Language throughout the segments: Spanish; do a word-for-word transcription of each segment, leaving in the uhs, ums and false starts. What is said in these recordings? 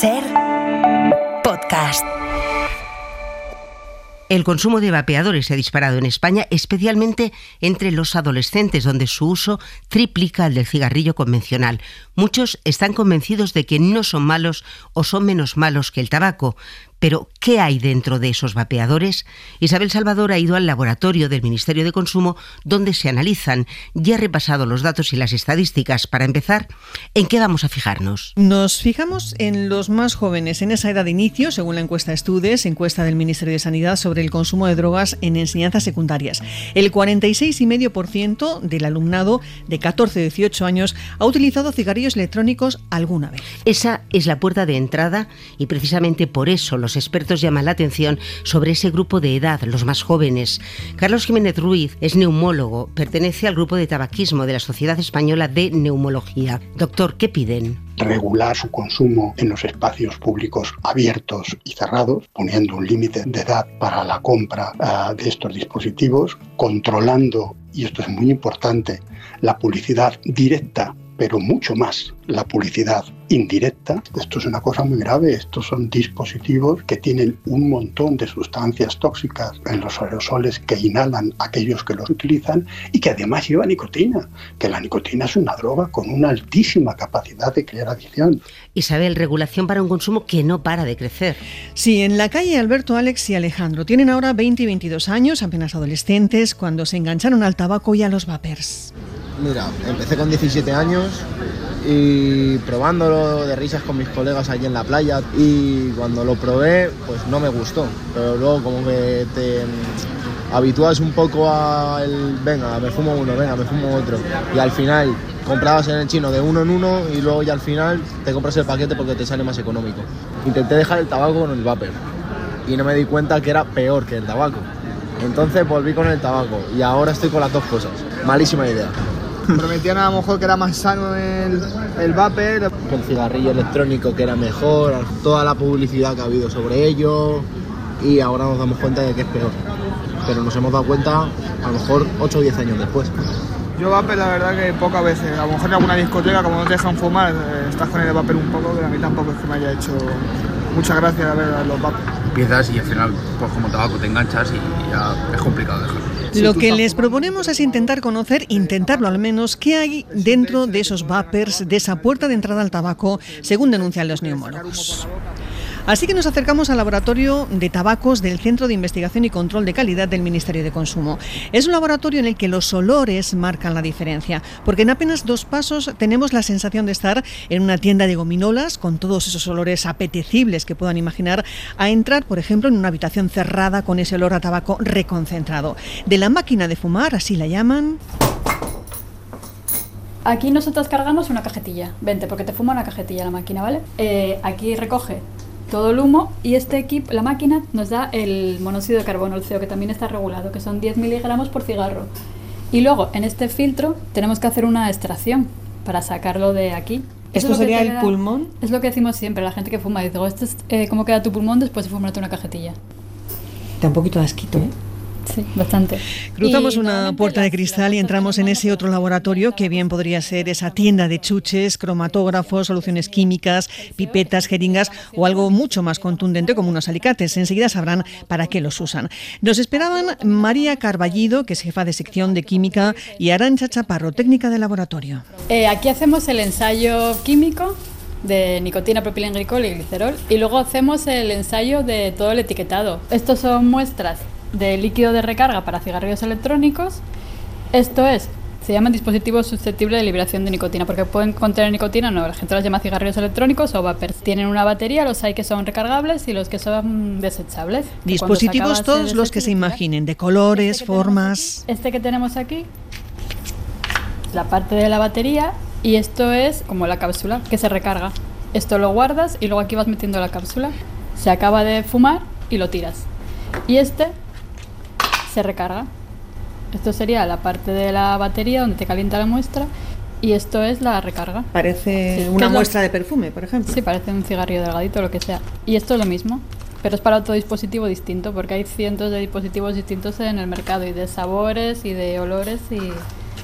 Ser podcast. El consumo de vapeadores se ha disparado en España, especialmente entre los adolescentes, donde su uso triplica el del cigarrillo convencional. Muchos están convencidos de que no son malos o son menos malos que el tabaco. Pero, ¿qué hay dentro de esos vapeadores? Isabel Salvador ha ido al laboratorio del Ministerio de Consumo, donde se analizan. Ya ha repasado los datos y las estadísticas. Para empezar, ¿en qué vamos a fijarnos? Nos fijamos en los más jóvenes, en esa edad de inicio, según la encuesta Estudes, encuesta del Ministerio de Sanidad sobre el consumo de drogas en enseñanzas secundarias. El cuarenta y seis coma cinco por ciento del alumnado de catorce a dieciocho años ha utilizado cigarrillos electrónicos alguna vez. Esa es la puerta de entrada y precisamente por eso los expertos llaman la atención sobre ese grupo de edad, los más jóvenes. Carlos Jiménez Ruiz es neumólogo, pertenece al grupo de tabaquismo de la Sociedad Española de Neumología. Doctor, ¿qué piden? Regular su consumo en los espacios públicos abiertos y cerrados, poniendo un límite de edad para la compra uh, de estos dispositivos, controlando, y esto es muy importante, la publicidad directa, pero mucho más la publicidad indirecta. Esto es una cosa muy grave. Estos son dispositivos que tienen un montón de sustancias tóxicas en los aerosoles que inhalan aquellos que los utilizan y que además lleva nicotina, que la nicotina es una droga con una altísima capacidad de crear adicción. Isabel, regulación para un consumo que no para de crecer. Sí, en la calle Alberto, Alex y Alejandro tienen ahora veinte y veintidós años, apenas adolescentes, cuando se engancharon al tabaco y a los vapers. Mira, empecé con diecisiete años y probándolo de risas con mis colegas allí en la playa, y cuando lo probé pues no me gustó, pero luego como que te habitúas un poco al venga, me fumo uno, venga, me fumo otro, y al final comprabas en el chino de uno en uno y luego ya al final te compras el paquete porque te sale más económico. Intenté dejar el tabaco con el vapor y no me di cuenta que era peor que el tabaco, entonces volví con el tabaco y ahora estoy con las dos cosas. Malísima idea. Prometían a lo mejor que era más sano el, el vapor. El cigarrillo electrónico que era mejor, toda la publicidad que ha habido sobre ello, y ahora nos damos cuenta de que es peor. Pero nos hemos dado cuenta a lo mejor ocho o diez años después. Yo vapor la verdad que pocas veces, a lo mejor en alguna discoteca como no te dejan fumar, eh, estás con el vapor un poco, pero a mí tampoco es que me haya hecho mucha gracia a ver los vapor. Empiezas y al final pues como tabaco te enganchas y ya es complicado dejarlo. Lo que les proponemos es intentar conocer, intentarlo al menos, qué hay dentro de esos vapers, de esa puerta de entrada al tabaco, según denuncian los neumólogos. Así que nos acercamos al laboratorio de tabacos del Centro de Investigación y Control de Calidad del Ministerio de Consumo. Es un laboratorio en el que los olores marcan la diferencia, porque en apenas dos pasos tenemos la sensación de estar en una tienda de gominolas con todos esos olores apetecibles que puedan imaginar, a entrar, por ejemplo, en una habitación cerrada con ese olor a tabaco reconcentrado. De la máquina de fumar, así la llaman. Aquí nosotros cargamos una cajetilla, vente, porque te fuma una cajetilla la máquina, ¿vale? Eh, aquí recoge todo el humo y este equipo, la máquina nos da el monóxido de carbono, el C O, que también está regulado, que son diez miligramos por cigarro. Y luego en este filtro tenemos que hacer una extracción para sacarlo de aquí. ¿Esto sería el pulmón? Es lo que decimos siempre, la gente que fuma dice, esto es eh, cómo queda tu pulmón después de fumarte una cajetilla. Da un poquito de asquito, ¿eh? Sí, bastante. Cruzamos una puerta de cristal y entramos en ese otro laboratorio que bien podría ser esa tienda de chuches, cromatógrafos, soluciones químicas, pipetas, jeringas o algo mucho más contundente como unos alicates. Enseguida sabrán para qué los usan. Nos esperaban María Carballido, que es jefa de sección de química, y Arantxa Chaparro, técnica de laboratorio. Eh, aquí hacemos el ensayo químico de nicotina, propilenglicol y glicerol, y luego hacemos el ensayo de todo el etiquetado. Estos son muestras de líquido de recarga para cigarrillos electrónicos. Esto es, se llaman dispositivos susceptibles de liberación de nicotina, porque pueden contener nicotina, no, la gente los llama cigarrillos electrónicos o vapers. Tienen una batería, los hay que son recargables y los que son desechables. Dispositivos todos los que se imaginen, de colores, este formas. Aquí, este que tenemos aquí, la parte de la batería, y esto es como la cápsula que se recarga. Esto lo guardas y luego aquí vas metiendo la cápsula. Se acaba de fumar y lo tiras. Y este se recarga. Esto sería la parte de la batería donde te calienta la muestra y esto es la recarga. Parece sí, una muestra lo... de perfume, por ejemplo. Sí, parece un cigarrillo delgadito o lo que sea. Y esto es lo mismo, pero es para otro dispositivo distinto, porque hay cientos de dispositivos distintos en el mercado y de sabores y de olores y,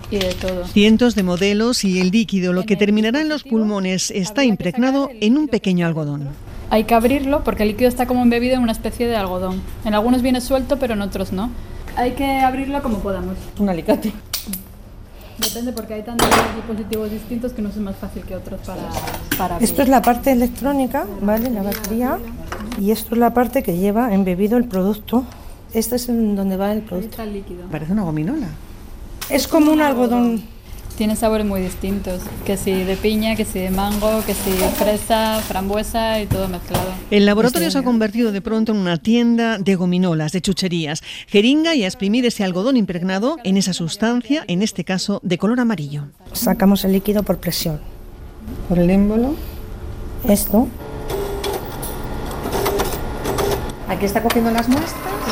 y de todo. Cientos de modelos y el líquido, lo que terminará en los pulmones, está impregnado en un pequeño algodón. Hay que abrirlo porque el líquido está como embebido en una especie de algodón. En algunos viene suelto, pero en otros no. Hay que abrirlo como podamos. Un alicate. Depende, porque hay tantos dispositivos distintos que no es más fácil que otros para, para abrir. Esto es la parte electrónica, ¿vale? La batería. Y esto es la parte que lleva embebido el producto. Este es en donde va el producto. Está el líquido. Parece una gominola. Es como un algodón. Tiene sabores muy distintos, que si de piña, que si de mango, que si fresa, frambuesa y todo mezclado. El laboratorio se ha convertido de pronto en una tienda de gominolas, de chucherías. Jeringa y a exprimir ese algodón impregnado en esa sustancia, en este caso de color amarillo. Sacamos el líquido por presión. Por el émbolo. Esto. Aquí está cogiendo las muestras.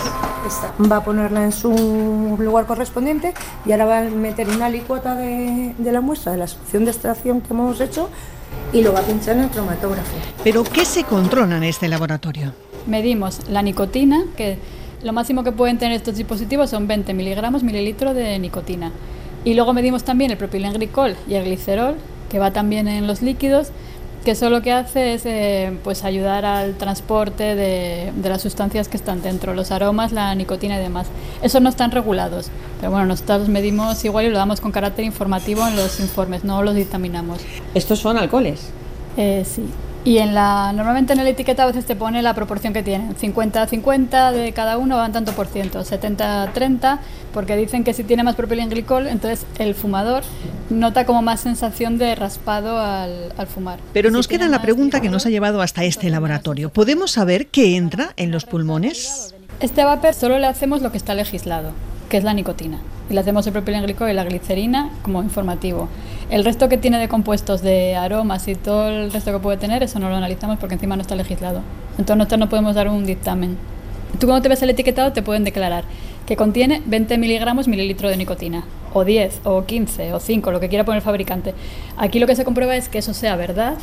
Va a ponerla en su lugar correspondiente y ahora va a meter una licuota de, de la muestra, de la solución de extracción que hemos hecho, y lo va a pinchar en el cromatógrafo. ¿Pero qué se controla en este laboratorio? Medimos la nicotina, que lo máximo que pueden tener estos dispositivos son veinte miligramos mililitro de nicotina. Y luego medimos también el propilenglicol y el glicerol, que va también en los líquidos, que eso lo que hace es eh, pues ayudar al transporte de, de las sustancias que están dentro, los aromas, la nicotina y demás. Esos no están regulados, pero bueno, nosotros los medimos igual y lo damos con carácter informativo en los informes, no los dictaminamos. ¿Estos son alcoholes? Eh, sí. Y en la, normalmente en el etiqueta a veces te pone la proporción que tienen, cincuenta a cincuenta de cada uno van tanto por ciento, setenta a treinta, porque dicen que si tiene más propilenglicol, entonces el fumador nota como más sensación de raspado al, al fumar. Pero y nos si queda la pregunta que nos ha llevado hasta este laboratorio. ¿Podemos saber qué entra en los pulmones? Este vapor solo le hacemos lo que está legislado, que es la nicotina. Y le hacemos el propilenglicol y la glicerina como informativo. El resto que tiene de compuestos, de aromas y todo el resto que puede tener, eso no lo analizamos porque encima no está legislado. Entonces nosotros no podemos dar un dictamen. Tú cuando te ves el etiquetado te pueden declarar que contiene veinte miligramos mililitro de nicotina, o diez, o quince, o cinco, lo que quiera poner el fabricante. Aquí lo que se comprueba es que eso sea verdad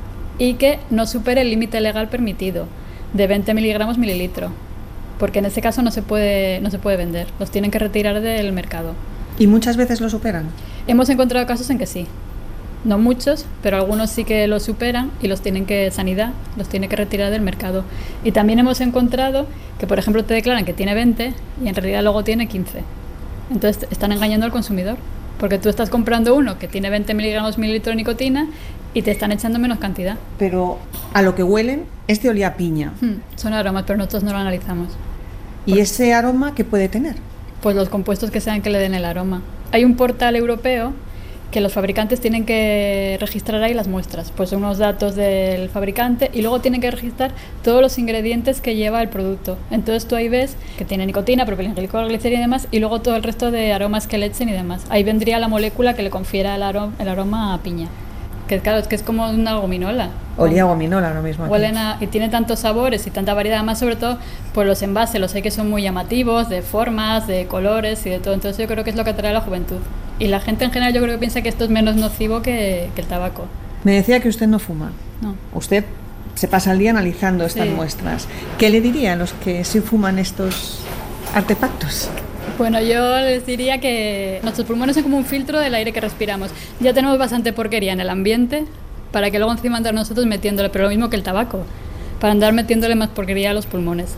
y que no supere el límite legal permitido de veinte miligramos mililitro. Porque en ese caso no se puede no se puede vender, los tienen que retirar del mercado. ¿Y muchas veces lo superan? Hemos encontrado casos en que sí, no muchos, pero algunos sí que lo superan y los tienen que, sanidad, los tiene que retirar del mercado. Y también hemos encontrado que, por ejemplo, te declaran que tiene veinte y en realidad luego tiene quince. Entonces están engañando al consumidor, porque tú estás comprando uno que tiene veinte miligramos mililitro de nicotina y te están echando menos cantidad. Pero a lo que huelen, este olía a piña. Hmm, son aromas, pero nosotros no lo analizamos. ¿Y ese aroma qué puede tener? Pues los compuestos que sean que le den el aroma. Hay un portal europeo que los fabricantes tienen que registrar ahí las muestras, pues unos datos del fabricante y luego tienen que registrar todos los ingredientes que lleva el producto. Entonces tú ahí ves que tiene nicotina, propilenglicol, glicerina y demás, y luego todo el resto de aromas que le echen y demás. Ahí vendría la molécula que le confiera el aroma, el aroma a piña. Que claro, es que es como una gominola. Olía a gominola lo mismo aquí. Huelen a, y tiene tantos sabores y tanta variedad, más sobre todo pues los envases, los hay que son muy llamativos, de formas, de colores y de todo. Entonces yo creo que es lo que atrae a la juventud. Y la gente en general yo creo que piensa que esto es menos nocivo que, que el tabaco. Me decía que usted no fuma. No. Usted se pasa el día analizando estas Sí. muestras. ¿Qué le diría a los que sí fuman estos artefactos? Bueno, yo les diría que nuestros pulmones son como un filtro del aire que respiramos. Ya tenemos bastante porquería en el ambiente para que luego encima andar nosotros metiéndole, pero lo mismo que el tabaco, para andar metiéndole más porquería a los pulmones.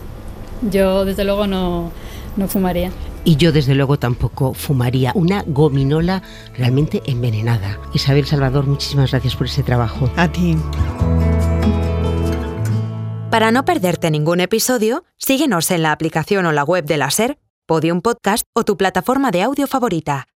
Yo desde luego no, no fumaría. Y yo desde luego tampoco fumaría una gominola realmente envenenada. Isabel Salvador, muchísimas gracias por ese trabajo. A ti. Para no perderte ningún episodio, síguenos en la aplicación o la web de la SER, Podium Podcast o tu plataforma de audio favorita.